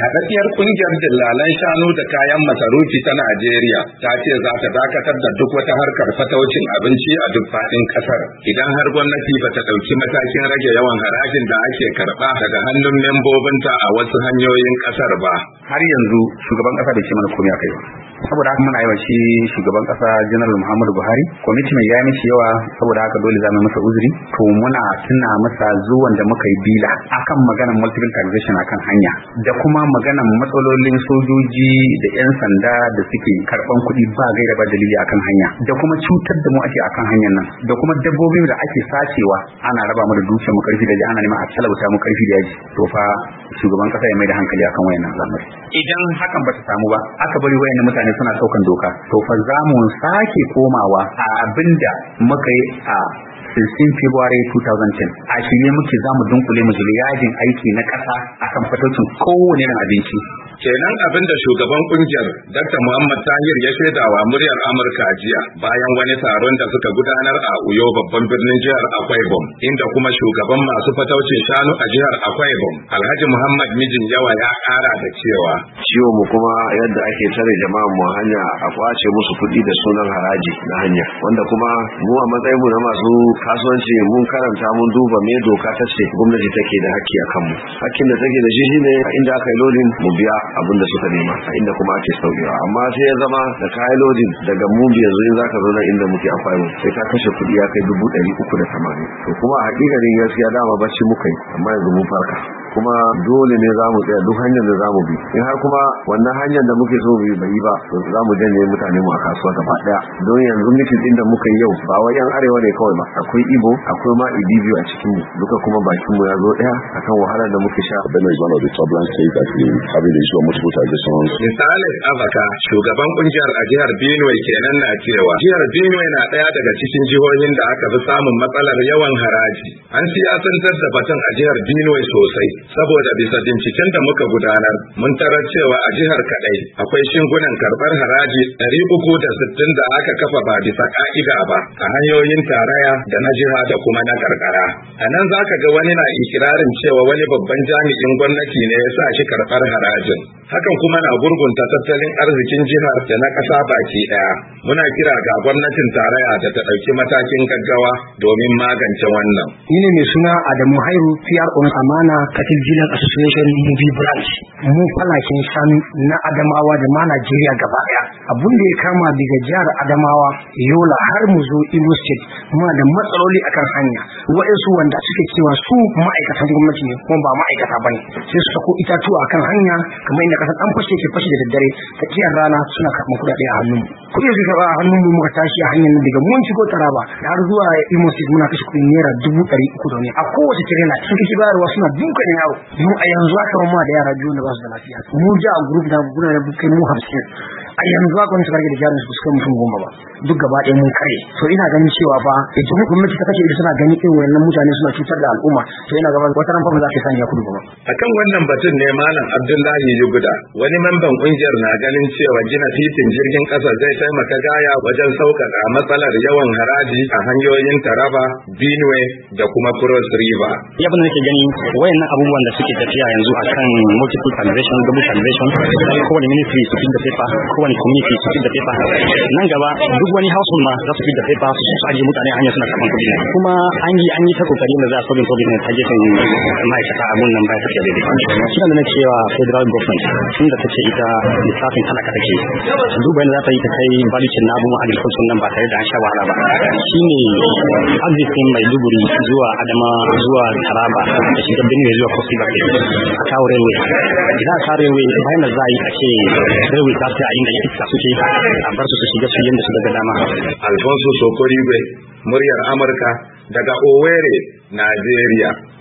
Haɗaɗɗiyar ƙungiyar dillalan shanu da kayan masarufi ta Najeriya ta ce za ta dakatar da duk wata harkar fataucin abinci a duk faɗin ƙasar idan har gwamnati ba ta ɗauki matakin rage yawan harajin da ake karɓa daga hannun membobinta a wasu hanyoyin ƙasar ba. Har yanzu shugaban ƙasa bai ce mana komai akai ba. Saboda haka muna yawa shi shugaban ƙasa General Muhammadu Buhari, kwamiti mai ya mishi yawa, saboda haka dole za mu masa uzuri. To muna tuna masa zuwan da muka yi bila akan maganar multiple taxation akan hanya da kuma maganar matsalolin sojoji da 'yan sanda da suke karban kuɗi ba gaira ba dalili akan hanya, da kuma cutar da mu ake akan hanyar nan, da kuma dabbobin da ake sacewa ana raba mu da dukiyar mu karfi da ji, ana neman a talauta mu karfi da yaji. To fa shugaban ƙasa ya mai da hankali akan wayannan al'amari. Idan hakan ba ta samu ba, aka bari wayannan mutane suna saukan doka, to fa za mu sake komawa a abinda muka yi a 16 February 2010. A shirye muke za mu dunkule mu yajin aiki na ƙasa akan fatocin kowane irin abinci. Kenan abin da shugaban kungiyar Dr. Muhammad Tahir ya shaida wa muryar Amurka jiya bayan wani taron da suka gudanar a Uyo babban birnin jihar Akwa Ibom, inda kuma shugaban masu fataucin shanu a jihar Akwa Ibom, Alhaji Muhammad Mijin Yawa, ya ƙara da cewa ciwo mu kuma yadda ake tare jama'a mu hanya a kwace musu kuɗi da sunan haraji na hanya, wanda kuma mu a matsayin mu na masu kasuwanci mun karanta mun duba me doka ta ce gwamnati take da haƙƙi a kanmu. Hakkin da take da shi shine inda aka yi lodin mu biya abin da suka nema, a inda kuma ake saukewa. Amma sai ya zama da kayan lodin daga mubi yanzu in zaka zo nan inda muke amfani sai ka kashe kuɗi ya kai 380. To kuma a hakikanin gaskiya dama bacci muka yi, amma yanzu mun farka. Kuma dole ne za mu tsaya duk hanyar da za mu bi, in har kuma wannan hanyar da muke so bai yi ba, to za mu janye mutane mu a kasuwa gaba daya. Don yanzu mitin din da muka yi yau ba wai yan arewa ne kawai ba, akwai Igbo, akwai ma Ibibio a cikin mu, duka kuma bakin mu ya zo daya akan wahalar da muke sha. Benue is one of the turbulent states that we having the issue of multiple taxation. Misalin Abaka, shugaban kungiyar a jihar Benue kenan, na cewa jihar Benue na daya daga cikin jihohin da aka fi samun matsalar yawan haraji. An siyasantar da batun a jihar Benue sosai, saboda bisa binciken da muka gudanar mun tarar cewa a jihar kadai akwai shingunan karbar haraji 360 da aka kafa ba bisa ka'ida ba a hanyoyin tarayya da na jiha da kuma na karkara. A nan za ka ga wani na ikirarin cewa wani babban jami'in gwamnati ne ya sa shi karbar harajin. Hakan kuma na gurgunta tattalin arzikin jihar da na ƙasa baki ɗaya. Muna kira ga gwamnatin tarayya da ta ɗauki matakin gaggawa domin magance wannan. Ni ne mai suna Adamu Hairu, PRO Amana Cattle Dealers Association Mubi Branch. Mu falakin shanu na Adamawa da ma Najeriya gaba ɗaya. Abun da ya kama daga jihar Adamawa, Yola har mu zo Imo State, muna da matsaloli akan hanya. Waɗansu wanda suke cewa su ma'aikatan gwamnati ne kuma ba ma'aikata bane, sai su sako itatuwa akan hanya kamar inda kasan an fashe ke fashe da daddare, tsakiyar rana suna karɓar kuɗaɗe a hannun mu. Kuɗi su karɓa a hannun mu muka tashi a hanyar daga mun shigo Taraba har zuwa Imo State muna kashe kuɗi naira 300 ne a kowace tirela. Sun kashi bayarwa suna dukan yaro. Mu a yanzu aka ma da yara biyu da ba su da lafiya. Mu ja a group da guna da kai mu 50. A yanzu aka wani suka rage da jarin su suka mutum 10 ba. Duk gaba ɗaya mun kare. To ina ganin cewa fa idan gwamnati ta kashe ido suna ganin irin wannan mutane suna cutar da al'umma, to ina gaban wata ran fa ba za ta sanya kudu ba. Akan wannan batun ne Malam Abdullahi Yuguda, wani memban kungiyar, na ganin cewa gina titin jirgin ƙasa zai taimaka gaya wajen sauƙaƙa matsalar yawan haraji a hanyoyin Taraba, Benue da kuma Cross River. Ya bane nake gani wayannan abubuwan da suke tafiya yanzu akan multiple taxation, double taxation, kowane ministry su da paper, kowane community su da paper. Nan gaba duk wani household ma za su da paper su aje mutane hanya suna karɓan kuɗi. Kuma an yi ta kokari da za a solve problem ta gefen ma'aikata abun nan ba ta tafiya daidai. Shi da nake cewa federal government tun da take ita lissafin talaka take, duba yadda za ta yi ta kai balicin na abubuwan agriculture nan ba tare da an sha wahala ba. Shi ne arzikin Maiduguri zuwa Adama zuwa Taraba da shiga Benue zuwa Cross River a kawo railway. Idan a kawo railway bayan da za a yi a ce railway ta fi a inda ya iska suke a bar su shiga su yadda su daga dama. Alfonso Sokorigwe, muryar Amurka daga Owerri, Najeriya.